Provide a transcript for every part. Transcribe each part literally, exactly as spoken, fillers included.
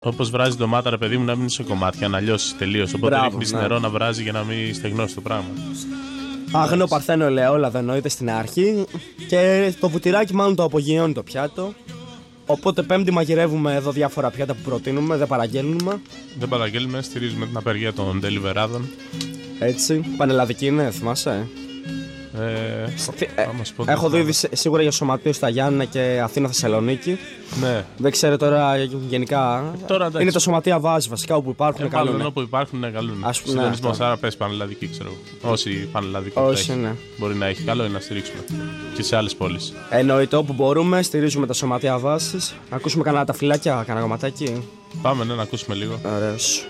Όπως βράζει ντομάτα, ρε παιδί μου, να μην είναι σε κομμάτια, να λιώσει τελείως. Οπότε ρίχνεις ναι. νερό να βράζει για να μην στεγνώσει το πράγμα. Αγνό παρθένο ελαιόλα δεν εννοείται στην αρχή. Και το βουτυράκι μάλλον το απογειώνει το πιάτο. Οπότε Πέμπτη μαγειρεύουμε εδώ διάφορα πιάτα που προτείνουμε, δεν παραγγέλνουμε. Δεν παραγγέλνουμε, στηρίζουμε την απεργία των ντελιβεράδων. Έτσι. Πανελλαδική είναι, θυμάσαι. Ε, Τι, ε, έχω δει ήδη σίγουρα για σωματείο στα Γιάννενα και Αθήνα Θεσσαλονίκη. Ναι. Δεν ξέρω τώρα γενικά. Τώρα, είναι τα σωματεία βάση βασικά όπου υπάρχουν. Ε, μάλλον όπου υπάρχουν είναι καλούν. Συντονισμός, ναι, άρα πες πανελλαδική, ξέρω. Όσοι πανελλαδική Όσοι, ναι. Μπορεί να έχει, καλό είναι να στηρίξουμε. Και σε άλλες πόλεις. Εννοείται, όπου μπορούμε, στηρίζουμε τα σωματεία βάση. Να ακούσουμε κανένα τα φυλάκια, κανένα κομματάκι. Πάμε, ναι, να ακούσουμε λίγο. Ωραίος.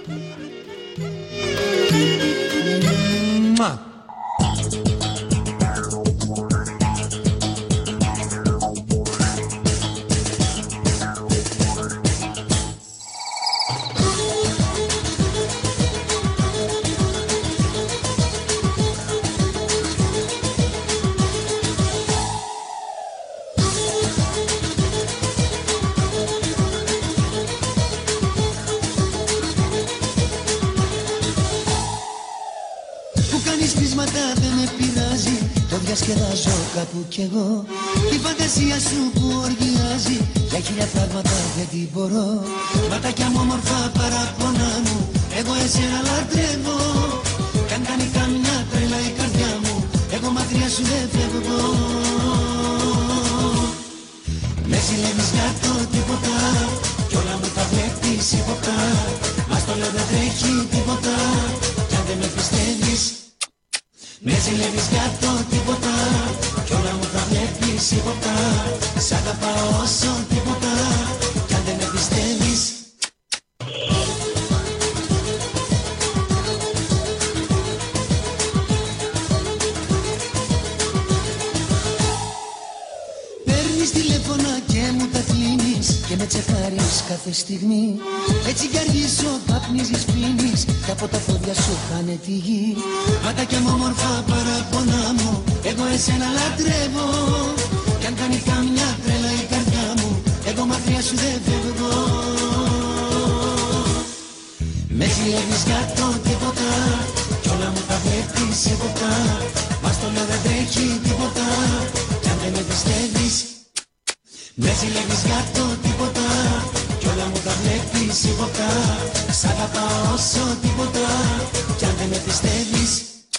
Διασκεδάζω κάπου κι εγώ. Η φαντασία σου που οργιάζει για χίλια πράγματα δεν την μπορώ. Ματάκια μου όμορφα παραπονά μου, εγώ εσένα λατρεύω. Κι αν κάνει καμιά τρέλα η καρδιά μου, εγώ μακριά σου δεν φεύγω. Με ζηλεύεις για το τίποτα κι όλα μου τα βλέπεις ύποπτα. Μα στο λέω δεν τρέχει τίποτα κι αν δεν με πιστεύεις. Με ζηλεύεις για το τίποτα κι όλα μου τα βλέπεις ύποπτα. Σ' αγαπάω όσο τίποτα κι αν δεν με πιστεύεις. Παίρνεις τηλέφωνα και μου τα κλείνεις και με τσεκάρεις κάθε στιγμή. Έτσι κι αργήσω, καπνίζεις, πίνεις κι από τα πόδια σου χάνε τη γη. Ματάκια μου όμορφα παραπονά μου, εγώ εσένα λατρεύω. Κι αν κάνει καμιά τρέλα η καρδιά μου, εγώ μακριά σου δεν φεύγω. Με ζηλεύεις για το τίποτα κι όλα μου τα βλέπεις ύποπτα. Μα στο λέω δεν τρέχει τίποτα κι αν δεν με πιστεύεις. Με ζηλεύεις για το τίποτα κι όλα μου τα βλέπεις ύποπτα. Σ' αγαπάω όσο τίποτα κι αν δεν με πιστεύεις.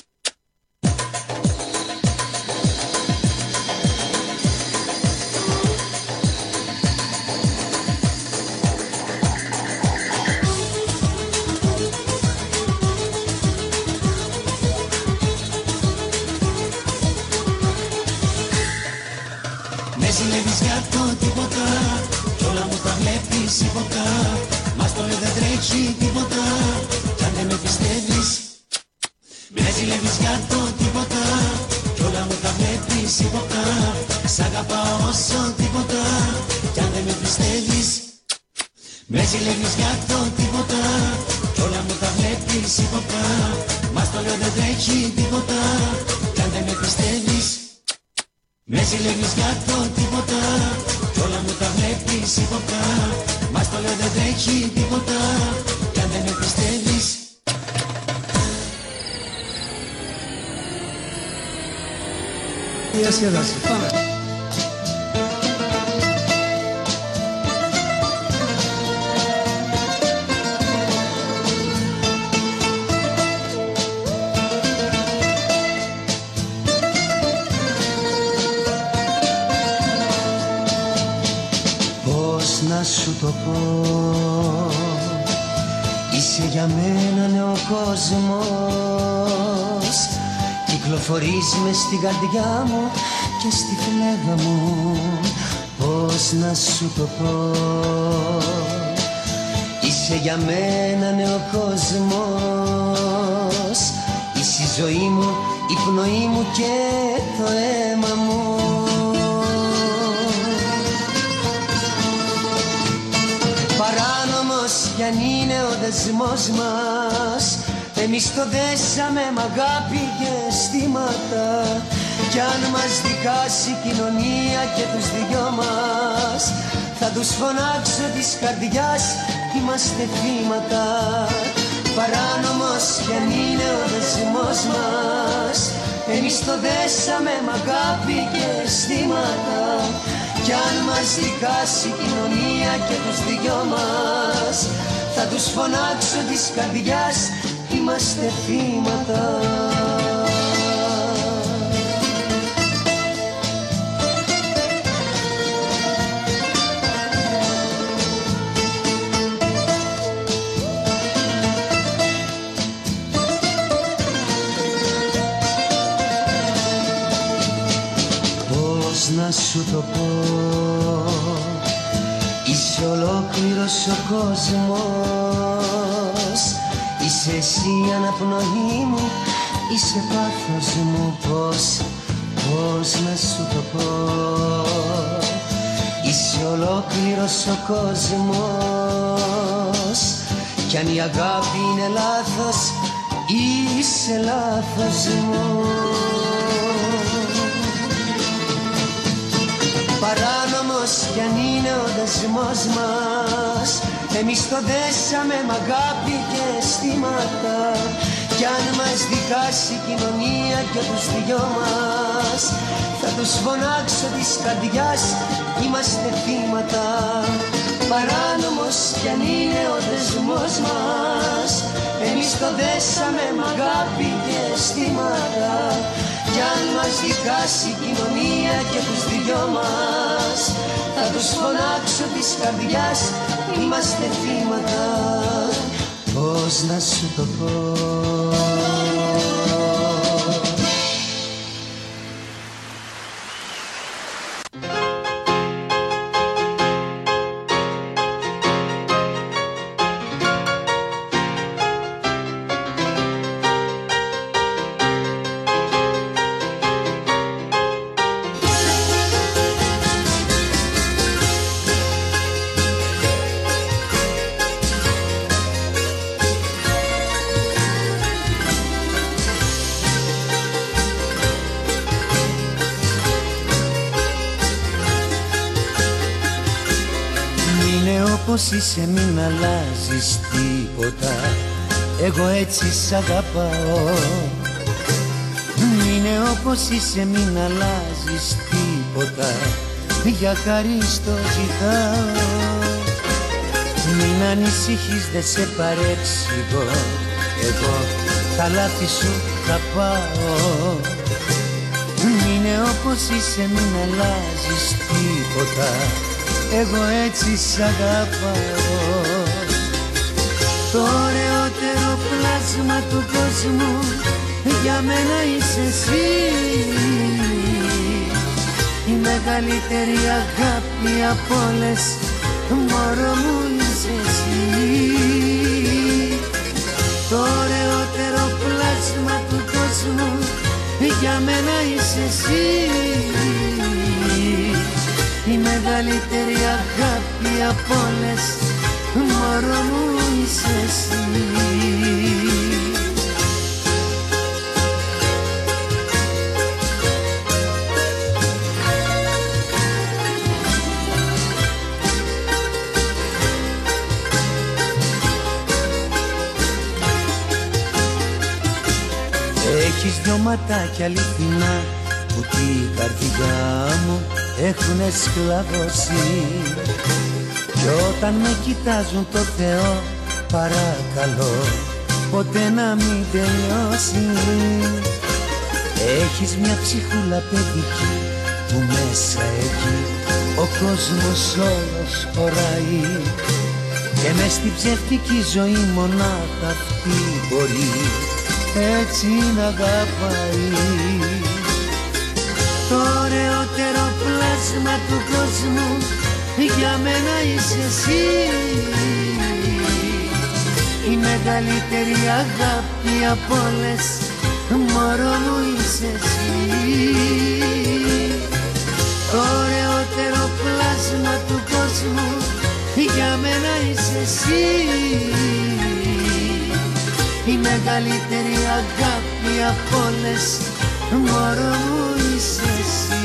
Με ζηλεύεις για το τίποτα κι όλα μου τα βλέπεις ύποπτα. Μα στο λέω δεν τρέχει τίποτα κι αν δεν με πιστεύεις. Με ζηλεύεις για το τίποτα κι όλα μου τα βλέπεις ύποπτα. Σ' αγαπάω όσο τίποτα κι αν δεν με πιστεύεις. Με ζηλεύεις για το τίποτα κι όλα μου τα βλέπεις ύποπτα. Μα στο λέω δεν τρέχει τίποτα κι αν δεν με πιστεύεις. Με ζηλεύεις για το τίποτα κι όλα μου τα βλέπεις ύποπτα. Μα στο λέω δεν τρέχει τίποτα κι αν δεν με πιστεύεις. Διασκεδάση, πάμε. Να σου το πω, είσαι για μένα νέο κόσμος. Κυκλοφορείς μες στην καρδιά μου και στη φλέβα μου. Πώς να σου το πω, είσαι για μένα νέο κόσμος. Είσαι η ζωή μου, η πνοή μου και το αίμα μου. Παράνομος κι αν είναι ο δεσμός μας, εμείς το δέσαμε μ' αγάπη και αισθήματα. Κι αν μας δικάσει η κοινωνία και τους δυο μας, θα τους φωνάξω της καρδιάς είμαστε θύματα. Παράνομος κι αν είναι ο δεσμός μας, εμείς το δέσαμε μ' αγάπη και αισθήματα. Κι αν μας δικάσει η κοινωνία και τους δυο μας, θα τους φωνάξω της καρδιάς, είμαστε θύματα. Να σου το πω, είσαι ολόκληρος ο κόσμος, είσαι εσύ η αναπνοή μου, είσαι πάθος μου. Πώς, πώς να σου το πω, είσαι ολόκληρος ο κόσμος, κι αν η αγάπη είναι λάθος, είσαι λάθος μου. Παράνομος κι αν είναι ο δεσμός μας, εμείς το δέσαμε μ' αγάπη και αισθήματα. Κι αν μας δικάσει η κοινωνία και τους δυο μας, θα τους φωνάξω της καρδιάς, είμαστε θύματα. Παράνομος κι αν είναι ο δεσμός μας, εμείς το δέσαμε μ' αγάπη και αισθήματα. Κι αν μας δικάσει η κοινωνία και τους δυο μας, θα τους φωνάξω της καρδιάς, είμαστε θύματα. Πώς να σου το πω. Όπως είσαι μην αλλάζεις τίποτα, εγώ έτσι σ' αγαπάω. Είναι όπως είσαι μην αλλάζεις τίποτα, για χάρη στο ζητάω. Μην ανησυχείς δεν σε παρεξηγώ, εγώ τα λάθη σου θα πάω. Είναι όπως είσαι μην αλλάζεις τίποτα, εγώ έτσι σ' αγαπάω. Το ωραιότερο πλάσμα του κόσμου για μένα είσαι εσύ, η μεγαλύτερη αγάπη από όλες, μωρό μου είσαι εσύ. Το ωραιότερο πλάσμα του κόσμου για μένα είσαι εσύ, η μεγαλύτερη αγάπη από όλες, μωρό μου είσαι εσύ. Έχεις δυο ματάκια αληθινά που την καρδιά μου έχουνε σκλαβώσει, κι όταν με κοιτάζουν το Θεό παρακαλώ ποτέ να μην τελειώσει. Έχεις μια ψυχούλα παιδική που μέσα εκεί ο κόσμος όλος χωράει, και μες στην ψεύτικη ζωή μονάχα αυτή μπορεί έτσι να αγαπάει. Το ωραιότερο πλάσμα του κόσμου για μένα είσαι εσύ, η μεγαλύτερη αγάπη από όλες, μωρό μου είσαι εσύ. Το ωραιότερο πλάσμα του κόσμου για μένα είσαι εσύ, η μεγαλύτερη αγάπη από όλες, μωρό μου είσαι εσύ.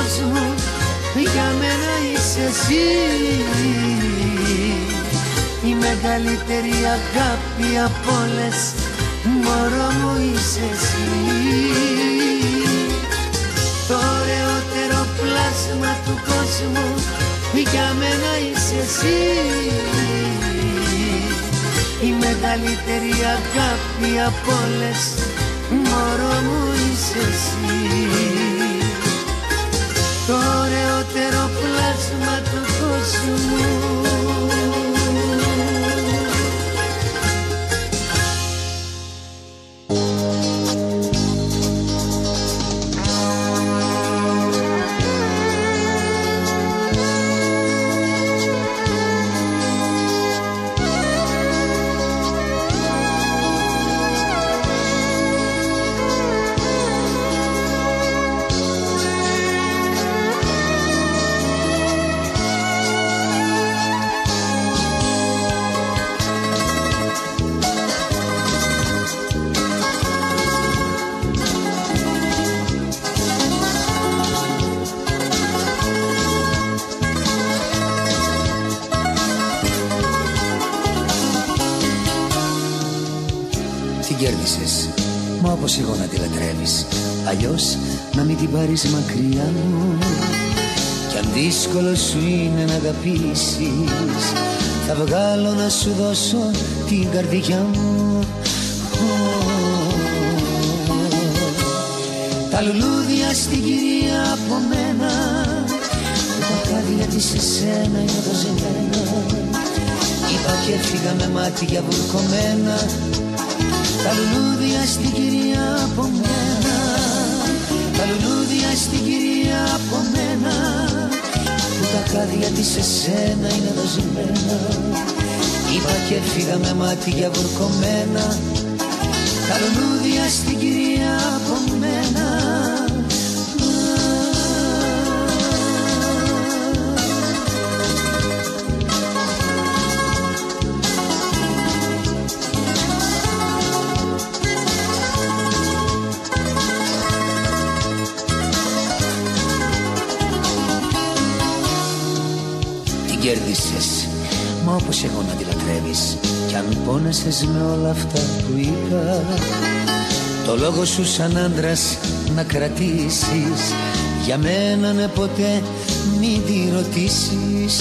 κόσμου, για μένα είσαι εσύ. Η μεγαλύτερη αγάπη απ' όλες, μωρό μου είσαι εσύ. Το ωραιότερο πλάσμα του κόσμου, για μένα είσαι εσύ. Η μεγαλύτερη αγάπη απ' όλες, μωρό μου είσαι εσύ. Το ωραιότερο πλάσμα του κόσμου. Κέρδισες, μα όπως εγώ να τη λατρεύεις, αλλιώς να μην την πάρεις μακριά μου. Κι αν δύσκολο σου είναι να αγαπήσεις, θα βγάλω να σου δώσω την καρδιά μου. Τα λουλούδια στην κυρία από μένα, τα χάδια της σε σένα είναι δοζεμένα. Είπα και έφυγα με μάτια βουρκωμένα. Τα λουλούδια στην κυρία από μένα, τα λουλούδια στην κυρία από μένα, που τα χάδια της σε σένα είναι δοζημένα. Είπα και έφυγα με μάτια βουρκωμένα. Τα λουλούδια στην κυρία από μένα. Κέρδισες, μα όπως εγώ να τη λατρεύεις. Κι αν πόνεσες με όλα αυτά που είπα, το λόγο σου σαν άντρας να κρατήσεις. Για μένα ναι, ποτέ μην τη ρωτήσεις.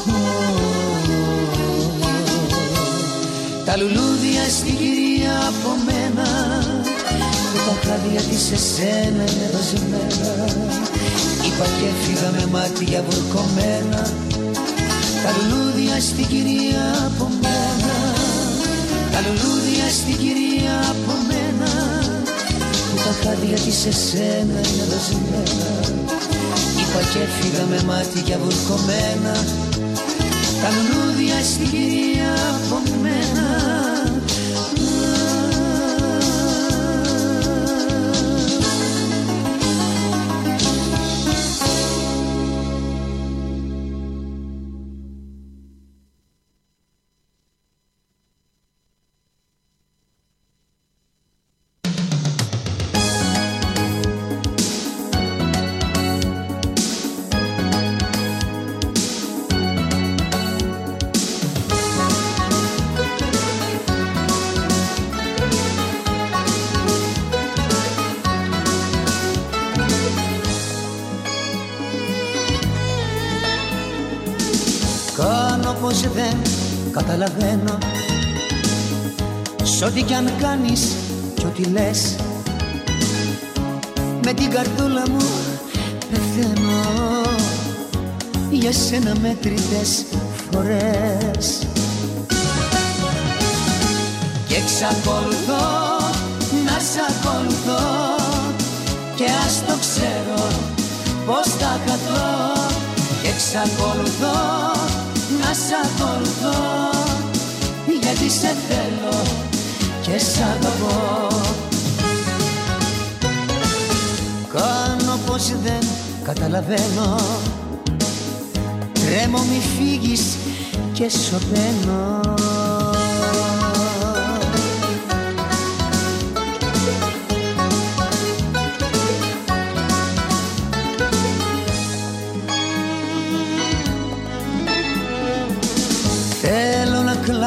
Τα λουλούδια στην κυρία από μένα, που τα χάδια της σε σένα είναι δοζημένα. Είπα και έφυγα με μάτια βουρκωμένα. Τα λουλούδια στην κυρία από μένα, τα λουλούδια στην κυρία από μένα, που τα χάδια της σε σένα είναι δοζημένα. Είπα και έφυγα με μάτια βουρκωμένα. Τα λουλούδια στην κυρία από μένα. Πως δεν καταλαβαίνω σ' ό,τι κι αν κάνεις κι ό,τι λες. Με την καρδούλα μου πεθαίνω για σένα μέτρητες φορές. Και εξακολουθώ να σ' ακολουθώ, και ας το ξέρω πως θα χαθώ. Και εξακολουθώ να σ' ακολουθώ, γιατί σε θέλω και σ' αγαπώ. Κάνω πως δεν καταλαβαίνω, τρέμω μη φύγεις και σωπαίνω.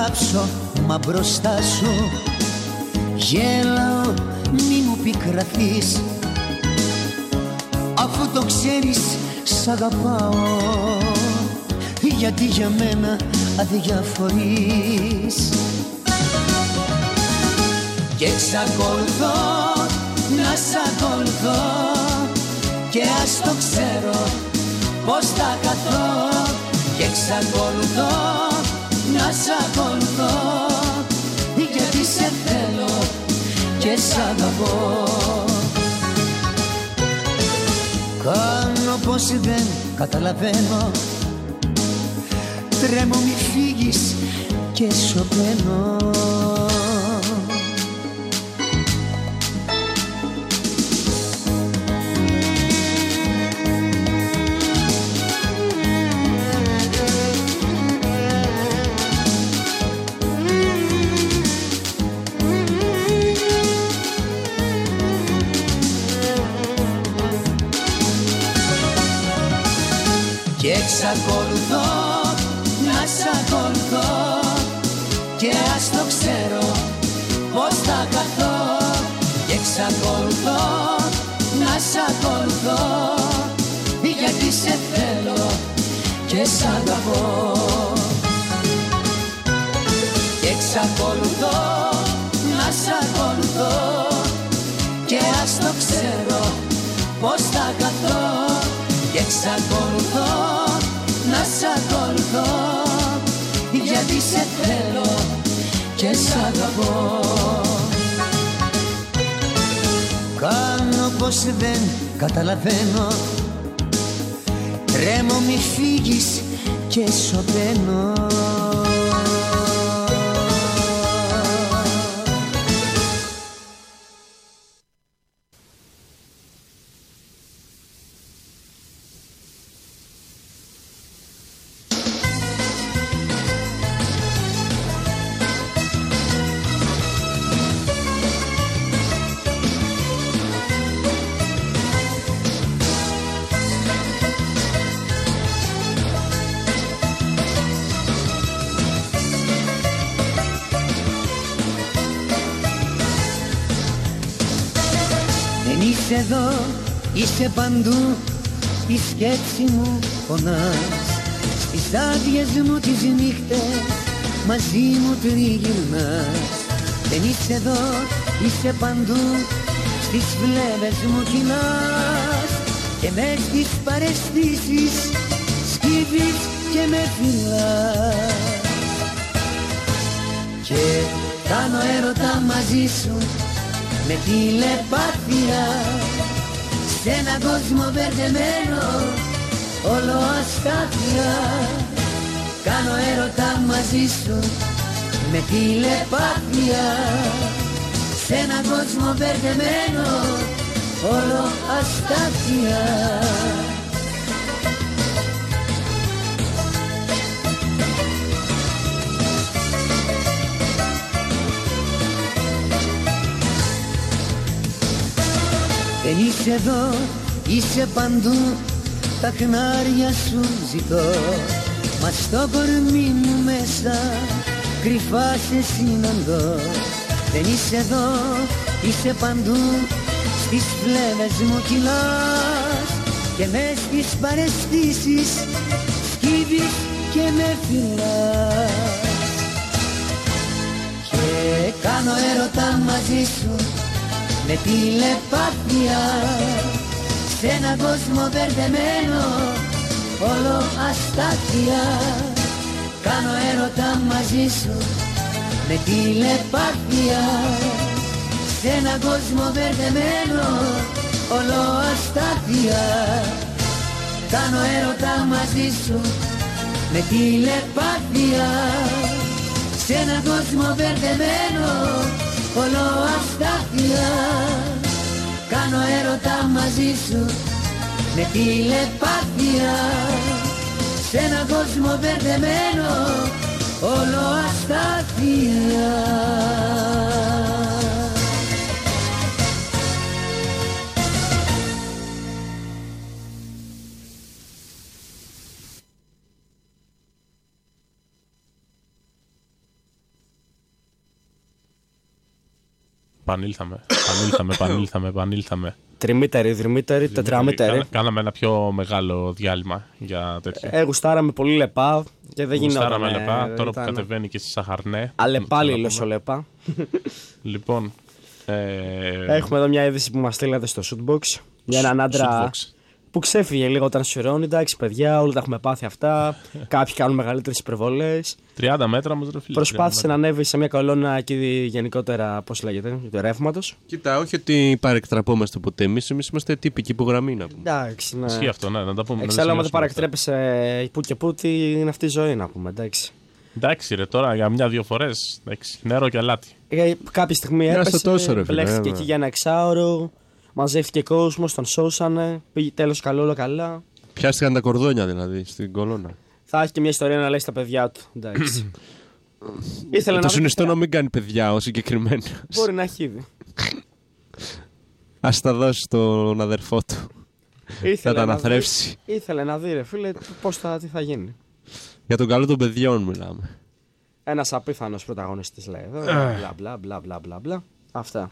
κάψω, μα μπροστά σου γέλαω, μη μου πικραθείς. Αφού το ξέρεις σ' αγαπάω, γιατί για μένα αδιαφορείς. Και εξακολουθώ να σ' ακολουθώ, και ας το ξέρω πως θα καθώ. Και εξακολουθώ να σ' ακολουθώ, γιατί σε θέλω και σ' αγαπώ. Κάνω πως δεν καταλαβαίνω, τρέμω μη φύγεις και σωπαίνω. Και εξακολουθώ να σ' ακολουθώ, και ας το ξέρω πως θα καθώ. Και εξακολουθώ να σ' ακολουθώ, γιατί σε θέλω και σ' αγαπώ. Και εξακολουθώ να σ' ακολουθώ, και ας το ξέρω πως θα καθώ. Και εξακολουθώ να σ' ακολουθώ, γιατί σε θέλω και σ' αγαπώ. Κάνω πως δεν καταλαβαίνω, τρέμω μη φύγεις και σωπαίνω. Είσαι εδώ, είσαι παντού, η σκέψη μου πονάς. Στις άδειες μου τις νύχτες μαζί μου τριγυρνάς. Δεν είσαι εδώ, είσαι παντού, στις φλέβες μου κυλάς. Και μες στις παραισθήσεις σκύβεις και με φυλάς. Και κάνω έρωτα μαζί σου με τηλεπάθεια, σ' έναν κόσμο μπερδεμένο, όλο αστάθεια. Κάνω έρωτα μαζί σου με τηλεπάθεια, σ' έναν κόσμο μπερδεμένο, όλο αστάθεια. Δεν είσαι εδώ, είσαι παντού, τα χνάρια σου ζητώ. Μα στο κορμί μου μέσα κρυφά σε συναντώ. Δεν είσαι εδώ, είσαι παντού, στις φλέβες μου κυλάς. Και μες στις παραισθήσεις σκύβεις και με φυλάς. Και κάνω έρωτα μαζί σου με τηλεπάθεια, σ' έναν κόσμο μπερδεμένο, όλο αστάθεια. Κάνω έρωτα μαζί σου με τηλεπάθεια, σ' έναν κόσμο μπερδεμένο, όλο αστάθεια. Κάνω έρωτα μαζί σου με τηλεπάθεια, σ' έναν κόσμο μπερδεμένο, όλο αστάθεια. Κάνω έρωτα μαζί σου με τηλεπάθεια, σ' έναν κόσμο μπερδεμένο, όλο αστάθεια. Πανήλθαμε, πανήλθαμε, πανήλθαμε, πανήλθαμε. Τριμήτερη, δρυμήτερη, τετραμήτερη. Κάναμε ένα πιο μεγάλο διάλειμμα για τέτοιο. Ε, γουστάραμε πολύ λεπά και δεν γινόταν. Γουστάραμε λεπά, τώρα ήταν... που κατεβαίνει και στη Σαχαρνέ. Αλλά πάλι λοσολέπα. Λοιπόν. Ε... Έχουμε εδώ μια είδηση που μας στείλατε στο Shootbox. Για έναν άντρα που ξέφυγε λίγο όταν σειρώνει. Εντάξει, παιδιά, όλοι τα έχουμε πάθει αυτά. Κάποιοι κάνουν μεγαλύτερες υπερβολές. τριάντα μέτρα όμως, ρε φίλε. Προσπάθησε να ανέβει σε μια κολόνα εκεί γενικότερα, πώς λέγεται, του ρεύματος. Κοίτα, όχι ότι παρεκτραπόμαστε ποτέ. Εμείς είμαστε τύπικοι υπογραμμή να πούμε. Εντάξει, ναι. Ισχύει αυτό, ναι, να τα πούμε. Εξάλλου, άμα δεν παρεκτρέπεσαι που και που, τι είναι αυτή η ζωή να πούμε, εντάξει. Εντάξει, ρε, τώρα για μια-δύο φορές. Νερό και αλάτι. Ε, κάποια στιγμή έπεσε, τόσο, ρε, μπλέχτηκε εκεί για ένα εξάωρο. Μαζεύτηκε κόσμος, τον σώσανε. Πήγε τέλος καλό, όλο καλά. Πιάστηκαν τα κορδόνια δηλαδή στην κολόνα. Θα έχει και μια ιστορία να λέει στα παιδιά του. Εντάξει. Ήθελε το να συνιστώ δει... να μην κάνει παιδιά ο συγκεκριμένο. Μπορεί να έχει ήδη. Ας τα δώσει στον αδερφό του. Θα τα αναθρέψει. Δει... Ήθελε να δει, ρε φίλε, πώς θα, τι θα γίνει. Για τον καλό των παιδιών μιλάμε. Ένας απίθανος πρωταγωνιστής λέει εδώ. Μπλα μπλα μπλα μπλα μπλα μπλα. Αυτά.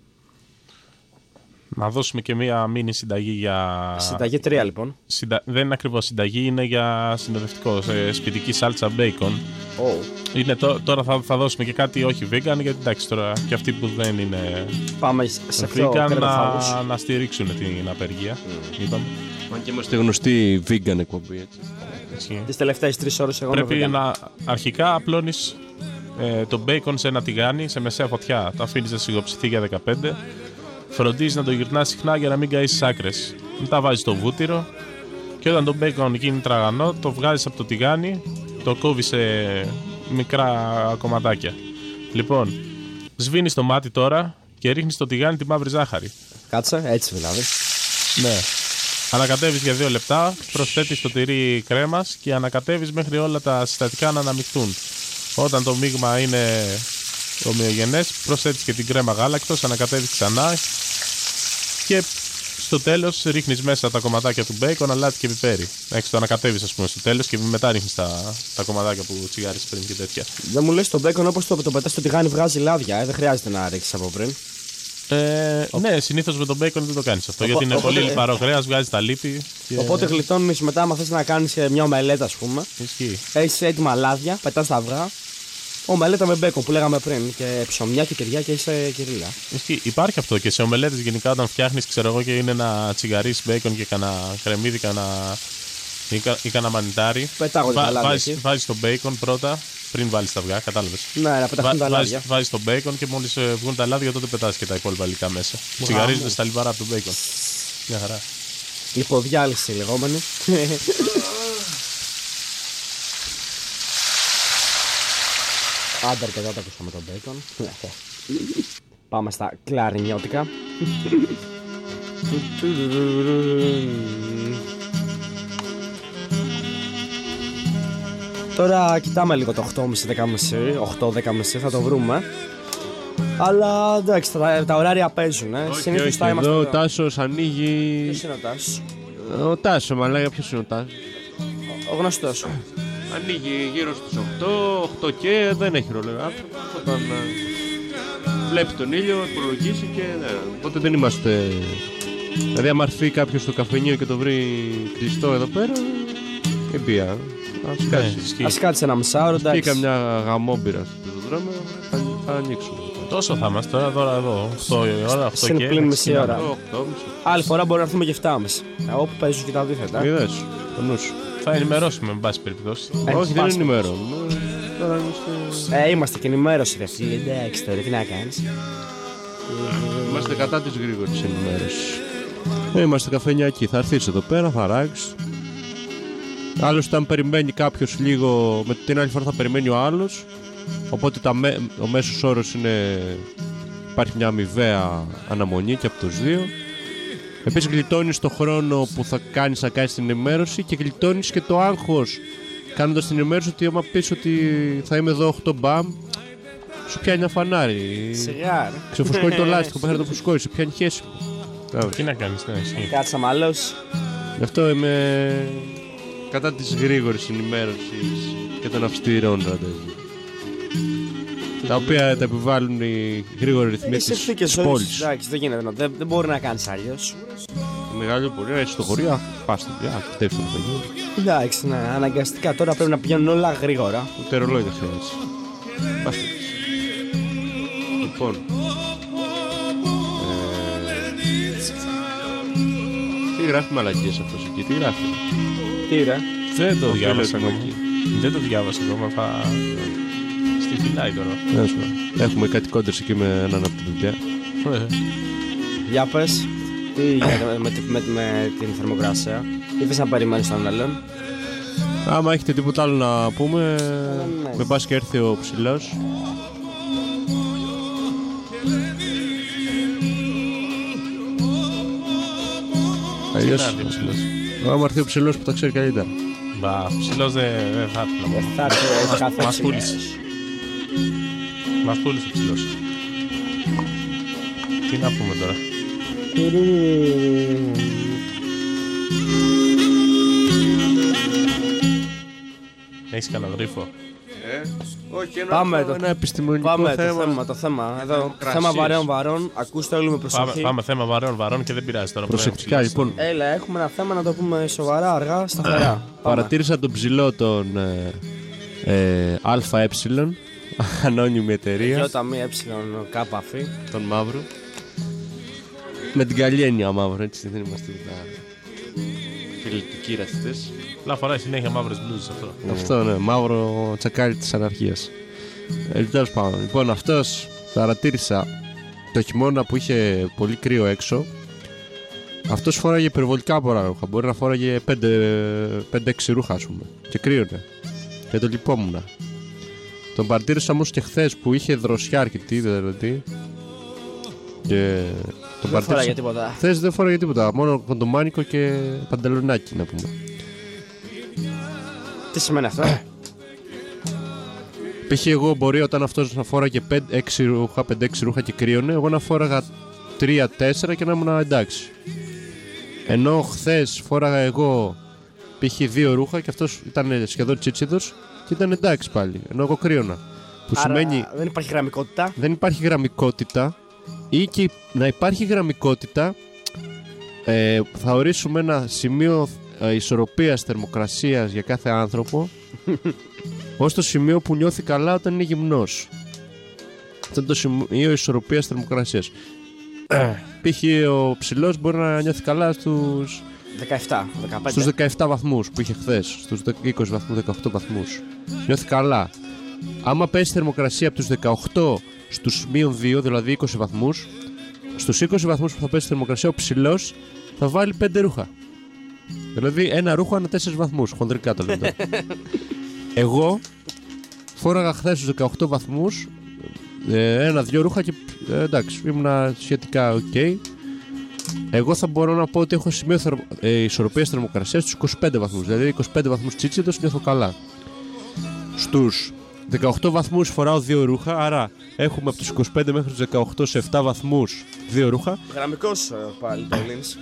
Να δώσουμε και μία μίνι συνταγή για. Συνταγή τρία λοιπόν. Συντα... Δεν είναι ακριβώς συνταγή, είναι για συνοδευτικό. Σε σπιτική σάλτσα μπέικον. Oh. Είναι τω... Τώρα θα, θα δώσουμε και κάτι όχι vegan, γιατί εντάξει τώρα και αυτοί που δεν είναι. Πάμε σε vegan να... να στηρίξουν την απεργία. Mm. Είπαμε. Αν και είμαστε γνωστοί vegan εκπομπή, έτσι. Τις τελευταίες τρεις ώρες εγώ πρέπει να αρχικά απλώνεις ε, το μπέικον σε ένα τηγάνι, σε μεσαία φωτιά. Το αφήνεις να σιγοψηθεί για δεκαπέντε. Φροντίζεις να το γυρνάς συχνά για να μην καείς στις άκρες. Μετά βάζεις το βούτυρο και όταν το μπέικον γίνει τραγανό, το βγάζεις από το τηγάνι, το κόβεις σε μικρά κομματάκια. Λοιπόν, σβήνεις το μάτι τώρα και ρίχνεις στο τηγάνι τη μαύρη ζάχαρη. Κάτσε, έτσι δηλαδή. Ναι. Ανακατεύεις για δύο λεπτά, προσθέτεις το τυρί κρέμας και ανακατεύεις μέχρι όλα τα συστατικά να αναμειχθούν. Όταν το μείγμα είναι ομοιογενές, προσθέτεις και την κρέμα γάλακτος, ανακατεύεις ξανά και στο τέλος ρίχνεις μέσα τα κομματάκια του μπέικον, αλάτι και πιπέρι. Έχεις το ανακατεύεις ας πούμε στο τέλος και μετά ρίχνεις τα, τα κομματάκια που τσιγάρισες πριν και τέτοια. Δεν μου λες το μπέικον όπως το, το πετάς στο τηγάνι βγάζει λάδια, ε, δεν χρειάζεται να ρίξεις από πριν. Ε, ναι, συνήθως με τον μπέικον δεν το κάνεις αυτό. Οπό, γιατί είναι οπότε, πολύ λιπαρό κρέας, βγάζει τα λίπη. Και... Οπότε γλιτώνεις μετά, άμα θες να κάνεις μια ομελέτα, ας πούμε. Ισχύει. Έχεις έτοιμα λάδια, πετάς τα αυγά. Ομελέτα με μπέικον που λέγαμε πριν. Και ψωμιά και τυριά και είσαι κυρία. Ισχύει. Υπάρχει αυτό και σε ομελέτες γενικά όταν φτιάχνεις, ξέρω εγώ, και είναι να τσιγαρίσει μπέικον και κανένα κρεμμύδι, κανένα. ή κανένα μανιτάρι. Πετάγονται τα λάδια. Βάζεις το μπέικον πρώτα. Πριν βάλεις τα αυγά, κατάλαβες. Ναι, να πεταχτούν τα λάδια. Βάζεις το μπέικον και μόλις βγουν τα λάδια, τότε πετάς και τα υπόλοιπα υλικά μέσα. Τσιγαρίζονται στα λιβαρά από το μπέικον. Μια χαρά. Λιποδιάλυση λεγόμενη. Άντε αρκετά τα ακούσαμε τον μπέικον. Πάμε στα κλαρινιώτικα. Τώρα κοιτάμε λίγο το οκτώ και μισή δέκα και μισή, οκτώ δέκα και μισή θα το βρούμε. Αλλά εντάξει, τα, τα ωράρια παίζουν. Ε. Όχι, όχι, όχι εδώ ο Τάσος ανοίγει... Ποιος είναι ο Τάσος? Ο Τάσος, μα λέγα ποιος είναι ο Τάσος? Ο, ο γνωστός. Ανοίγει γύρω στις οκτώ, οκτώ και δεν έχει ρόλο. Όταν βλέπει τον ήλιο, προλογίσει και... Ναι, οπότε δεν είμαστε... Δηλαδή άμα έρθει κάποιος στο καφενείο και το βρει κλειστό εδώ πέρα, εμπία. Ας κάτσει. Ας κάτσει ένα μισάωρο, εντάξει. Και καμιά γαμόμπυρα στο πεζοδρόμιο, θα, θα ανοίξουμε. Τόσο θα είμαστε τώρα, τώρα εδώ. οκτώ η ώρα, οκτώ και πλην μισή ώρα. οκτώ, άλλη φορά μπορεί να έρθουμε και επτά και μισή. Όπου παίζουν και τα αντίθετα. Είδες, το νου σου. Θα ενημερώσουμε, με πάση περιπτώσει. Όχι, δεν ενημερώνουμε. Τώρα είμαστε... Ε, είμαστε και ενημέρωση, ρε φίλε. Εντάξει τώρα, τι να κάνεις. Είμαστε κατά της γρήγορης ενημέρωσης. Ε, είμαστε καφενιακοί. Θα έρθεις εδώ πέρα, θα ράξεις. Άλλωστε, αν περιμένει κάποιος λίγο, με την άλλη φορά θα περιμένει ο άλλος. Οπότε τα με, ο μέσος όρος είναι. Υπάρχει μια αμοιβαία αναμονή και από τους δύο. Επίσης, γλιτώνεις το χρόνο που θα κάνεις να κάνεις την ενημέρωση και γλιτώνεις και το άγχος κάνοντας την ενημέρωση ότι άμα πεις ότι θα είμαι εδώ οκτώ μπαμ, σου πιάνει ένα φανάρι. Σιγά, ξεφουσκώνει το λάστιχο, πάει να το φουσκώσει, σου πιάνει χέση. Τι να κάνεις, ναι, εσύ. Κάτσα μάλλος. Γι' αυτό είμαι κατά της γρήγορης ενημέρωσης και των αυστηρών ραντεβού. Τα οποία τα επιβάλλουν οι γρήγοροι ρυθμοί της πόλης. Εντάξει, δεν γίνεται. Δεν, δεν μπορεί να κάνεις αλλιώς. Μεγάλο μπορεί να είσαι στο χωρίο, πας στο πια, κτέψει το παιδί. Εντάξει, ναι, αναγκαστικά τώρα πρέπει να πηγαίνουν όλα γρήγορα. Ούτε ρολόι δεν χρειάζεται. Πας το πια. Λοιπόν. Τι γράφει μαλακίες αυτός εκεί, τι γράφει. Τι ρε. Δεν το διάβασα ακόμα. Δεν το διάβασα ακόμα. Θα... Στη φυλάει τώρα. Έχουμε κάτι κόντρες εκεί με έναν από τη δουλειά. Για πες, τι γίνεται με, με, με, με την θερμοκρασία. Ή θες να περιμένεις τον άλλον. Άμα έχετε τίποτα άλλο να πούμε, ναι. με πας και έρθει ο ψηλός. Αλλιώς, άμα έρθει ο ψηλός που τα ξέρει καλύτερα. Μπα, ο ψηλός δεν θα έρθει. Θα έρθει. Μας πούλησε. Μας πούλησε ο ψηλός. Τι να πούμε τώρα. Έχεις κανένα γρίφο. Ε, όχι, ένα, πάμε το, ένα επιστημονικό πάμε θέμα. Το θέμα, το θέμα. Εδώ, θέμα βαρέων βαρών. Ακούστε όλοι με προσοχή. Πάμε, πάμε θέμα βαρέων βαρών και δεν πειράζει τώρα. Προσεκτικά λοιπόν. Έλα, έχουμε ένα θέμα να το πούμε σοβαρά, αργά, σταθερά. Παρατήρησα τον ψηλό τον ε, ε, ΑΕ, ανώνυμη εταιρεία. Γιώτα μη ε, κάπαφη. Τον μαύρο. Με την καλή έννοια μαύρο, έτσι δεν είμαστε τα φιλετικοί ρατσιστές. Απλά φοράει συνέχεια μαύρες μπλούζες αυτό. Αυτό ναι, μαύρο τσακάρι της αναρχίας. Ε, τέλος πάντων. Λοιπόν, αυτός παρατήρησα το χειμώνα που είχε πολύ κρύο έξω. Αυτός φόραγε υπερβολικά πολλά ρούχα. Μπορεί να φόραγε πέντε έξι ρούχα, ας πούμε. Και κρύωνε. Και το λυπόμουνα. Τον παρατήρησα όμως και χθες που είχε δροσιά αρκετή, δηλαδή. Και τον δεν φόραγε τίποτα. Χθες δεν φόραγε τίποτα. Μόνο κοντομάνικο και παντελονάκι, να πούμε. Τι σημαίνει αυτό? Π.χ. εγώ μπορεί όταν αυτός να φόραγε πέντε έξι ρούχα, πέντε έξι ρούχα και κρύωνε, εγώ να φόραγα τρία τέσσερα και να ήμουν εντάξει. Ενώ χθες φόραγα εγώ π.χ. δύο ρούχα και αυτός ήταν σχεδόν τσίτσιδος και ήταν εντάξει πάλι. Ενώ εγώ κρύωνα. Που άρα σημαίνει δεν υπάρχει γραμμικότητα. Δεν υπάρχει γραμμικότητα ή και να υπάρχει γραμμικότητα ε, θα ορίσουμε ένα σημείο ε, ισορροπίας θερμοκρασίας για κάθε άνθρωπο ως το σημείο που νιώθει καλά όταν είναι γυμνός. Αυτό είναι το σημείο ισορροπίας θερμοκρασίας. Π.χ. ο ψηλός μπορεί να νιώθει καλά στους δεκαεπτά, δεκαπέντε. Στους δεκαεπτά βαθμούς που είχε χθες. Στους είκοσι βαθμούς, δεκαοκτώ βαθμούς. Νιώθει καλά. Άμα πέσει θερμοκρασία από τους δεκαοκτώ στους μείον δύο, δηλαδή είκοσι βαθμούς, στους είκοσι βαθμούς που θα πέσει θερμοκρασία ο ψηλός θα βάλει πέντε ρούχα. Δηλαδή ένα ρούχο ανά τέσσερις βαθμούς. Χονδρικά το λέμε. Εγώ φόραγα χθες στους δεκαοκτώ βαθμούς ένα-δυο ρούχα και ε, εντάξει, ήμουνα σχετικά ok. Εγώ θα μπορώ να πω ότι έχω σημείο θερμο, ε, ισορροπίας θερμοκρασίας στους είκοσι πέντε βαθμούς. Δηλαδή είκοσι πέντε βαθμούς τσίτσιδος νιώθω καλά. Στους δεκαοκτώ βαθμούς φοράω δύο ρούχα. Άρα έχουμε από τους είκοσι πέντε μέχρι τους δεκαοκτώ σε επτά βαθμούς δύο ρούχα. Γραμμικός πάλι το Lins.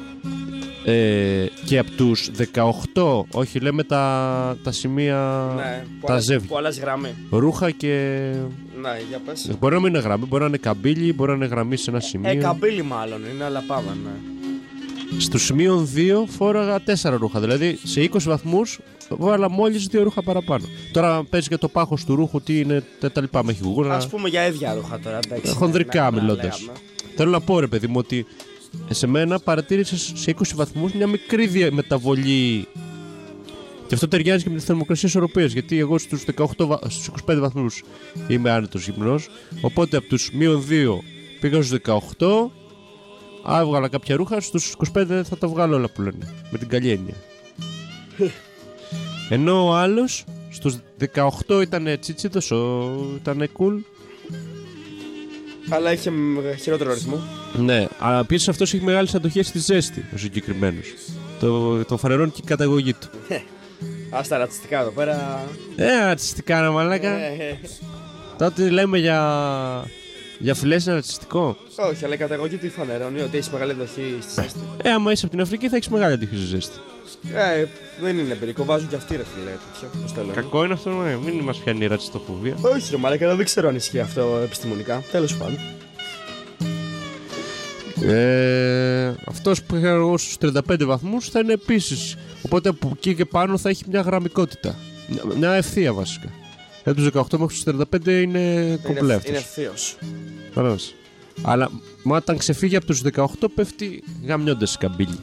Ε, και από τους δεκαοκτώ, όχι λέμε τα, τα σημεία, ναι, τα ζεύγη. Που αλλάζει γραμμή. Ρούχα και... Ναι, για πες. Μπορεί να μην είναι γραμμή, μπορεί να είναι καμπύλη, μπορεί να είναι γραμμή σε ένα σημείο. Ε, καμπύλη μάλλον είναι, αλλά πάμε, ναι. Στους μείον δύο φόραγα τέσσερα ρούχα, δηλαδή σε είκοσι βαθμούς βάλα μόλις δύο ρούχα παραπάνω. Τώρα παίζει και το πάχος του ρούχου, τι είναι τα λοιπά, με έχει γούγουρα. Ας πούμε για ίδια ρούχα τώρα, εντάξει. Χονδρικά ναι, μιλώντας. Ναι, θέλω να πω ρε παιδί μου ότι σε μένα παρατήρησα σε είκοσι βαθμούς μια μικρή μεταβολή. Και αυτό ταιριάζει και με τη θερμοκρασία ισορροπίας. Γιατί εγώ στους, δεκαοκτώ, στους είκοσι πέντε βαθμούς είμαι άνετος γυμνός. Οπότε από τους μείον δύο πήγα στους δεκαοκτώ. Άβγαλα κάποια ρούχα. Στους είκοσι πέντε θα τα βγάλω όλα που λένε. Με την καλή έννοια. Ενώ ο άλλος στους δεκαοκτώ ήταν τσίτσιδος, ήταν cool. Αλλά είχε χειρότερο αριθμό. Ναι, αλλά επίσης αυτός έχει μεγάλες αντοχές στη ζέστη, ο συγκεκριμένος. Το, το φανερώνει και η καταγωγή του. Ας τα ρατσιστικά εδώ πέρα. Ε, ρατσιστικά ρε μαλάκα. Τότε λέμε για Για φυλές είναι ρατσιστικό. Όχι, αλλά η καταγωγή τι φανερώνει, ότι έχει μεγάλη εντοχή στη ζέστη. Ε, άμα είσαι από την Αφρική θα έχεις μεγάλη αντίχηση στη ζέστη. Ε, δεν είναι εμπειρικό, βάζουν και αυτοί ρε φίλε. Πώς το λένε. Κακό είναι αυτό, ναι. Μην μας πιάνει η ρατσιστοφοβία. Όχι, ρε μαλάκα, δεν ξέρω αν ισχύει αυτό επιστημονικά. Τέλος πάντων. Ε, αυτός που έχει εγώ στους τριάντα πέντε βαθμούς θα είναι επίσης. Οπότε από εκεί και πάνω θα έχει μια γραμμικότητα. Μια, μια ευθεία βασικά. Για τους δεκαοκτώ μέχρι τους τριάντα πέντε είναι κομπλέ αυτός. Είναι ευθείος. Παράδειγμα. Αλλά μα όταν ξεφύγει από τους δεκαοκτώ πέφτει γαμιώντας η καμπύλη.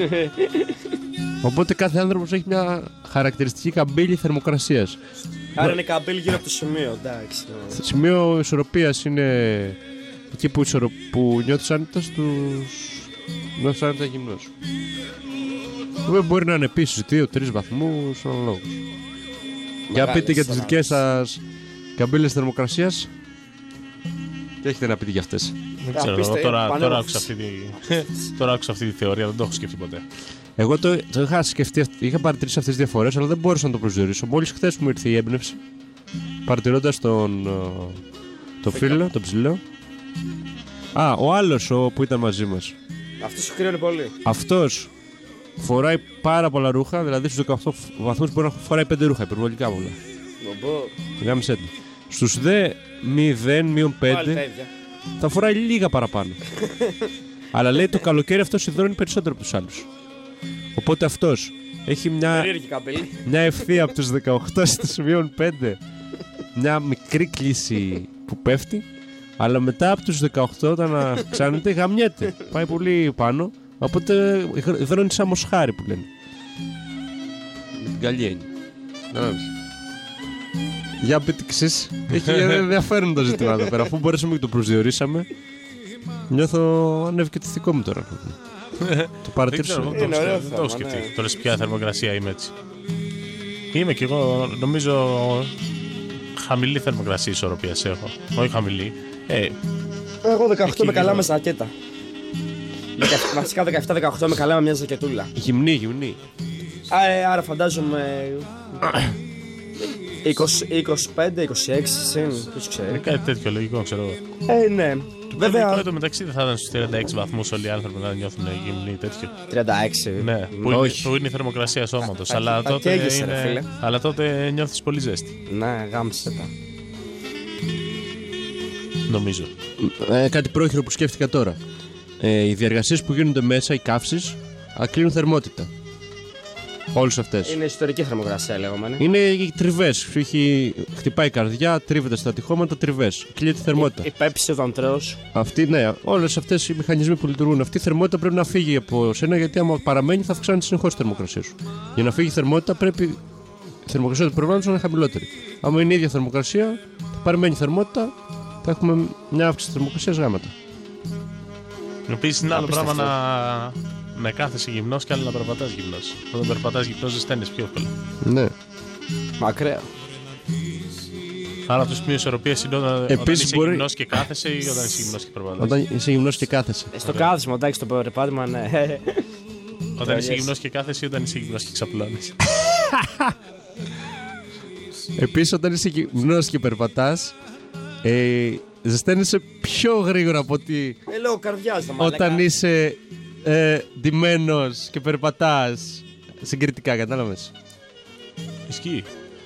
Οπότε κάθε άνθρωπος έχει μια χαρακτηριστική καμπύλη θερμοκρασίας. Άρα είναι καμπύλη γύρω από το σημείο, εντάξει. Το σημείο ισορροπίας είναι εκεί που, ισορρο... που νιώθεις άνετα στους... νιώθεις άνετα γυμνός. Βέβαια μπορεί να είναι επίσης δύο τρεις βαθμούς αναλόγως. Για πείτε για τις δικές σας καμπύλες θερμοκρασίας. Τι έχετε να πείτε για αυτές? Δεν ξέρω, εγώ τώρα, τώρα, άκουσα αυτή τη, τώρα άκουσα αυτή τη θεωρία, δεν το έχω σκεφτεί ποτέ. Εγώ το, το είχα σκεφτεί, είχα παρατηρήσει αυτές τις διαφορές, αλλά δεν μπόρεσα να το προσδιορίσω. Μόλις χθες μου ήρθε η έμπνευση, παρατηρώντας τον το φίλο, τον ψηλό. Α, ο άλλος ο, που ήταν μαζί μας. Αυτός σου κρύωνε πολύ. Αυτός φοράει πάρα πολλά ρούχα, δηλαδή στους δεκαοκτώ βαθμούς μπορεί να φοράει πέντε ρούχα, υπερβολικά πολλά. Γάμισέ το. Στους δε μηδέν πέντε θα φοράει λίγα παραπάνω. Αλλά λέει το καλοκαίρι αυτός υδρώνει περισσότερο από τους άλλους. Οπότε αυτός έχει μια, μια ευθεία από τους δεκαοκτώ στους μείον πέντε. Μια μικρή κλίση που πέφτει. Αλλά μετά από τους δεκαοκτώ όταν αυξάνεται γαμιέται. Πάει πολύ πάνω. Οπότε υδρώνει σαν μοσχάρι που λένε. Με την καλή έννοια. Για πείτε εξής. Έχει ενδιαφέρον το ζήτημα εδώ πέρα. Αφού μπορέσαμε και το προσδιορίσαμε, νιώθω ανέβηκε το ηθικό μου τώρα. Το παρατήρησα. Δεν το έχω σκεφτεί. Τώρα σε ποια θερμοκρασία είμαι έτσι. Είμαι κι εγώ, νομίζω, χαμηλή θερμοκρασία ισορροπίας έχω. Όχι χαμηλή. Ε, εγώ δεκαοκτώ με καλά με ζακέτα. Βασικά δεκαεπτά δεκαοκτώ με καλά με μια ζακετούλα. Γυμνή, γυμνή. Άρα φαντάζομαι είκοσι πέντε είκοσι έξι συν, ποιος ξέρει. Κάτι τέτοιο λογικό, ξέρω εγώ. Ε, ναι. Βέβαια. Εδώ μεταξύ δεν θα ήταν στους τριάντα έξι βαθμούς όλοι οι άνθρωποι να νιώθουν γυμνοί τέτοιο. τριάντα έξι. Ναι, που είναι, που είναι η θερμοκρασία σώματος. Αλλά, τότε είναι... αλλά τότε νιώθεις πολύ ζέστη. Ναι, γάμισε τα. Νομίζω. Ε, κάτι πρόχειρο που σκέφτηκα τώρα. Ε, οι διαργασίες που γίνονται μέσα, οι καύσεις, ακλίνουν θερμότητα. Όλες αυτές. Είναι ιστορική θερμοκρασία, λέγομαι. Είναι οι τριβές. Χτυπάει η καρδιά, τρίβεται στα τυχώματα, τριβές. Κλείεται η θερμότητα. Η, η πέψη όταν τρως. Αυτή, ναι, όλες αυτές οι μηχανισμοί που λειτουργούν. Αυτή η θερμότητα πρέπει να φύγει από σένα, γιατί άμα παραμένει θα αυξάνει συνεχώς τη θερμοκρασία σου. Για να φύγει η θερμότητα πρέπει η θερμοκρασία του περιβάλλοντος να είναι χαμηλότερη. Άμα είναι η ίδια θερμοκρασία, θα παραμένει η θερμότητα, θα έχουμε μια αύξηση θερμοκρασίας γάματα. Επίσης είναι άλλο πράγμα να, να κάθεσαι γυμνός και άλλο να περπατάς γυμνός. Όταν περπατάς γυμνός ζεσταίνεις πιο εύκολα. Ναι. Μακραίο. Άρα το σημείο ισορροπίας είναι όταν, Επίσης όταν είσαι μπορεί... γυμνός και κάθεσαι ή όταν είσαι γυμνός και περπατάς. Όταν είσαι γυμνός και κάθεσαι. Ε, στο κάθισμα, εντάξει, το περπάτημα, ναι. Όταν είσαι γυμνός και κάθεσαι ή όταν είσαι γυμνός και ξαπλώνεις. Επίσης όταν είσαι γυμνός και περπατάς, ε, ζεσταίνεσαι πιο γρήγορα από ότι ε, λέω, καρδιάς, όταν είσαι ε, ντυμένος και περπατάς συγκριτικά, κατάλαβες. Ισχύει.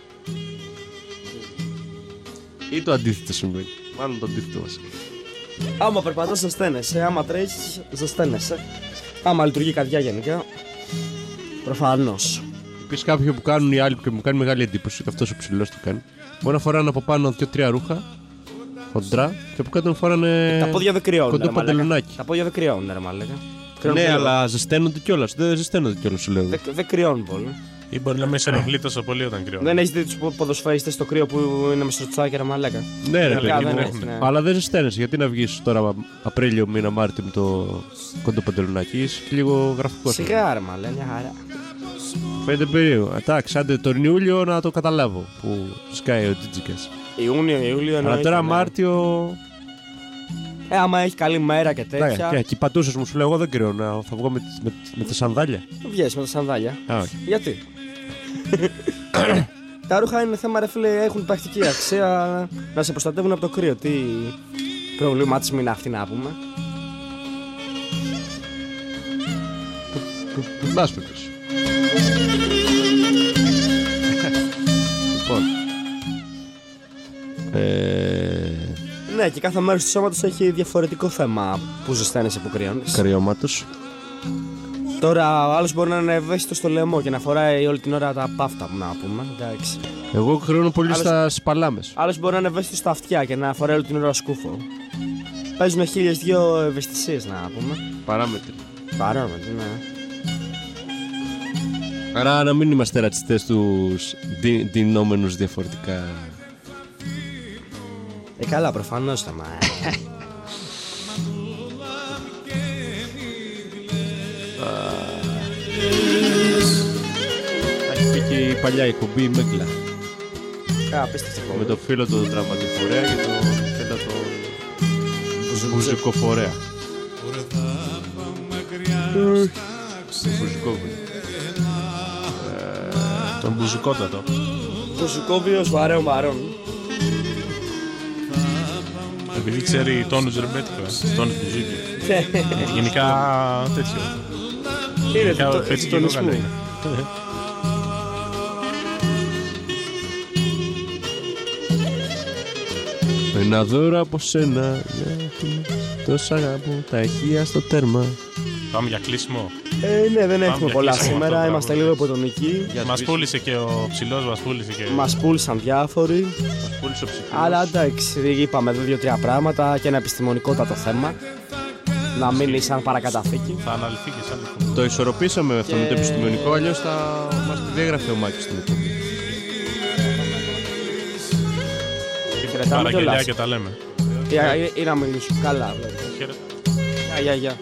Ή το αντίθετο συμβαίνει. Μάλλον το αντίθετο μας. Άμα περπατάς ζεσταίνεσαι, άμα τρέχεις ζεσταίνεσαι. Άμα λειτουργεί η καρδιά γενικά, προφανώς. Επίσης κάποιοι που κάνουν οι άλλοι και μου κάνει μεγάλη εντύπωση, και αυτός ο ψηλός το κάνει, μπορεί να φοράνε από πάνω δύο-τρία ρούχα χοντρά και από κάτω να φοράνε τα πόδια δεν κρυώνουν, κοντό παντελονάκι. Τα πόδια δεν κρυώνουν, ρε μαλάκα. Ναι, αλλά ζεσταίνονται κιόλας. Δεν ζεσταίνονται κιόλας, σου λέω. Δεν δε κρυώνουν πολύ. Ή μπορεί να μην σε ενοχλεί τόσο πολύ όταν κρυώνει. Δεν έχεις δει τους ποδοσφαίριστες στο κρύο που είναι με στροτσάκι, ρε μαλάκα. Ναι, ρε παιδί μου. Ναι. Αλλά δεν ζεσταίνεσαι. Γιατί να βγεις τώρα Απρίλιο μήνα Μάρτιο με το κοντό παντελονάκι, είσαι και λίγο γραφικό. Σιγά, ρε μαλάκα, μια χαρά. Φαίνεται περίεργο. Εντάξει, άντε τον Ιούλιο να το καταλάβω που σκάει ο Τζιτζικας. Ιούνιο, Ιούλιο. Αλλά τώρα ναι. Μάρτιο. Ε, άμα έχει καλή μέρα και τέτοια. Ναι, και οι πατούσες μου σου λέω: εγώ δεν κρυώνω. Θα βγω με, με, με τα σανδάλια. Βγες με τα σανδάλια. Α, όχι. Γιατί? Τα ρούχα είναι θέμα, ρε φίλε, έχουν πρακτική αξία να σε προστατεύουν από το κρύο. Τι, προβληματισμοί είναι αυτοί να πούμε. Μπας πέτρος. Λοιπόν. Ε... Ναι, και κάθε μέρος του σώματος έχει διαφορετικό θέμα που ζεσταίνεσαι, που κρυώνεις. Κρυώματος. Τώρα ο άλλος μπορεί να είναι ευαίσθητος στο λαιμό και να φοράει όλη την ώρα τα πάφτα μου, να πούμε. Εντάξει. Εγώ χρεώνω πολύ Άλλος... στα σπαλάμες. Άλλος μπορεί να είναι ευαίσθητος στα αυτιά και να φοράει όλη την ώρα σκούφο. Παίζουν χίλιες δυο ευαισθησίες, να πούμε. Παράμετροι. Παράμετροι, ναι. Άρα να μην είμαστε ρατσιστές τους δι, δινόμενους διαφορετικά. Ε, καλά, προφανώς θα μα. Έχει πει και η παλιά εκπομπή η Μέγκλα. Απίστευτο. Με το φίλο του δραματιφορέα και το φίλο του μουσικοφορέα. Μπουζικόβι. Τον μπουζικότατο. Μπουζικόβιος βαρέων βαρών. Επειδή ξέρει τόνους ρεμπέτικο, τόνους μπουζίκι. Γενικά τέτοιο. Είναι το έτσι τον και είναι. Ένα δώρο από σένα, τόσα αγαπώ, τα ηχεία στο τέρμα. Πάμε για κλείσιμο. Ε, ναι, δεν Πάμε έχουμε για πολλά κλείσιμο σήμερα, αυτό, είμαστε μπράβο. λίγο υποτονικοί. Μας πούλησε και ο ψηλός, μας πούλησε και... Μας πούλησαν διάφοροι. Μας πούλησε ο ψυχός. Αλλά εντάξει, είπαμε εδώ δύο-τρία πράγματα και ένα επιστημονικότατο θέμα. Να μείνει σαν παρακαταθήκη. Θα αναλυθεί και σαν λοιπόν. Το ισορροπήσαμε αυτό Και- με το επιστημονικό, αλλιώς θα μας τη διέγραφε ο Μάκης στην εκπομπή. Χαιρετάμε Παραγγελιά κιόλας. και τα λέμε. Ή- Ή να μιλήσω. Καλά, βλέπω. Χαίρετε. Γεια, γεια, γεια.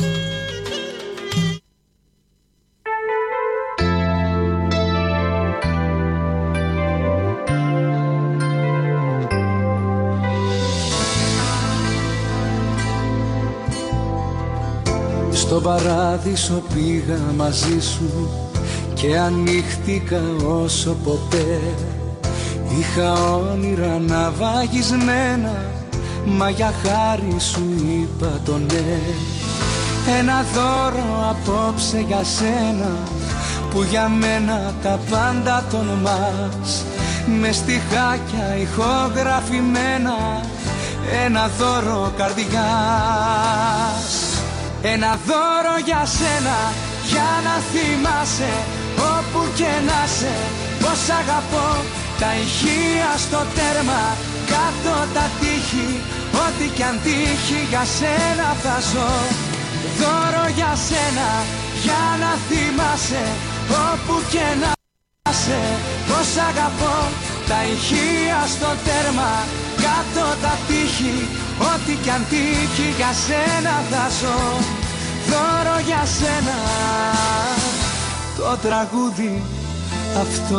Στον παράδεισο πήγα μαζί σου και ανοίχτηκα όσο ποτέ. Είχα όνειρα ναυαγισμένα, μα για χάρη σου είπα το ναι. Ένα δώρο απόψε για σένα, που για μένα τα πάντα τολμάς. Με στιχάκια ηχογραφημένα, ένα δώρο καρδιάς. Ένα δώρο για σένα, για να θυμάσαι όπου και να σε, πως αγαπώ. Τα ηχεία στο τέρμα, κάτω τα τείχη, ό,τι κι αν τύχει για σένα θα ζω. Δώρο για σένα, για να θυμάσαι όπου και να σε, πως αγαπώ. Τα ηχεία στο τέρμα, κάτω τα τείχη, ό,τι κι αν τύχει για σένα θα ζω. Δώρο για σένα, το τραγούδι αυτό.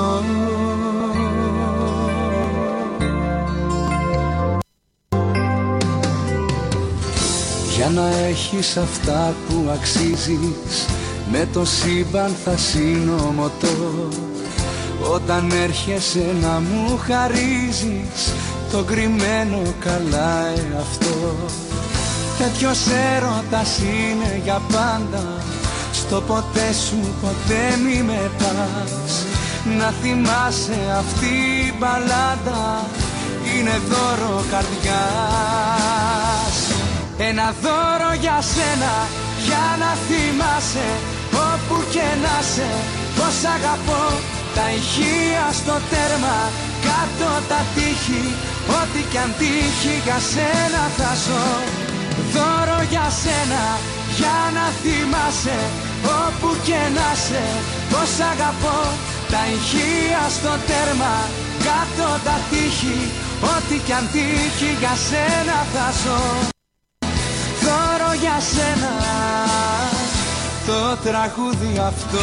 Για να έχεις αυτά που αξίζεις, με το σύμπαν θα συνομωτώ. Όταν έρχεσαι να μου χαρίζεις το κρυμμένο καλά εαυτό. Τέτοιος έρωτας είναι για πάντα, στο ποτέ σου ποτέ μη με πας. Να θυμάσαι αυτή η μπαλάντα είναι δώρο καρδιάς. Ένα δώρο για σένα, για να θυμάσαι όπου και να σε, πως αγαπώ. Τα ηχεία στο τέρμα, κάτω τα τείχη, ό,τι κι αν τύχει για σένα θα ζω. Δώρο για σένα, για να θυμάσαι όπου και να σε, πως αγαπώ. Τα ηχεία στο τέρμα, κάτω τα τείχη, ό,τι κι αν τύχει για σένα θα ζω. Δώρο για σένα, το τραγούδι αυτό.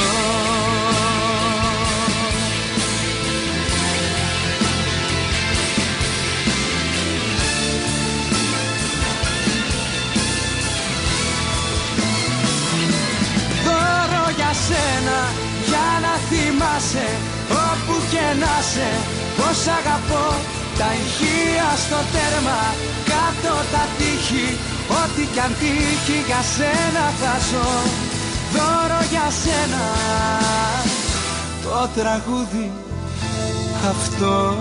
Δώρο για σένα, για να θυμάσαι όπου και να σε, πως αγαπώ. τα ηχεία στο τέρμα, κάτω τα τείχη, ό,τι κι αν τύχει για σένα θα ζω. Δώρο για σένα το τραγούδι αυτό.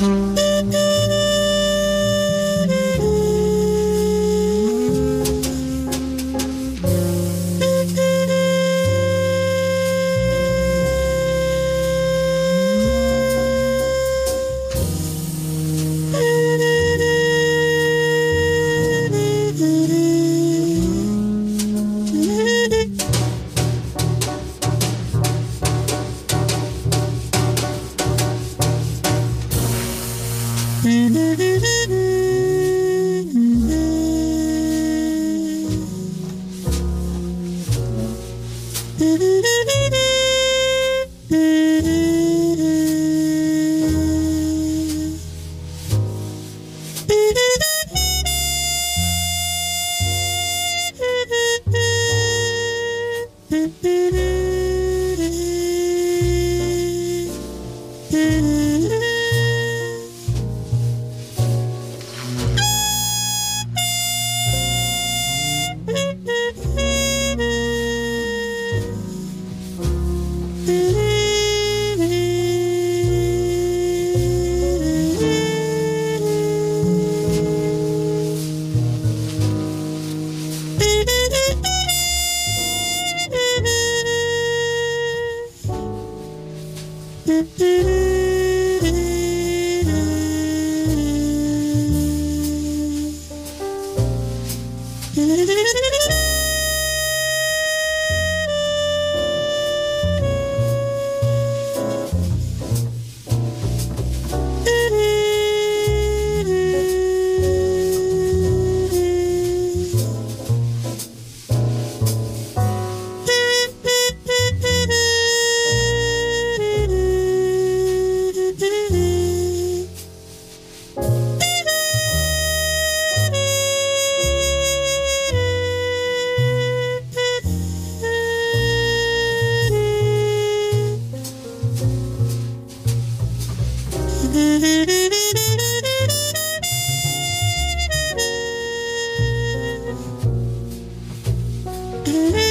Mm-hmm.